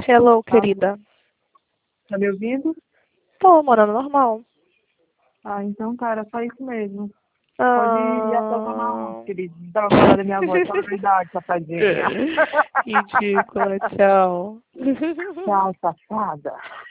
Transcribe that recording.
Hello, Tá, querida. tá me ouvindo? Tô morando normal. Ah, então, cara, só isso mesmo. Pode ir atacar onde, Ah... querido. Não tava falando da minha voz. Fala a verdade, safadinha. Ridícula, tchau. Tchau, safada.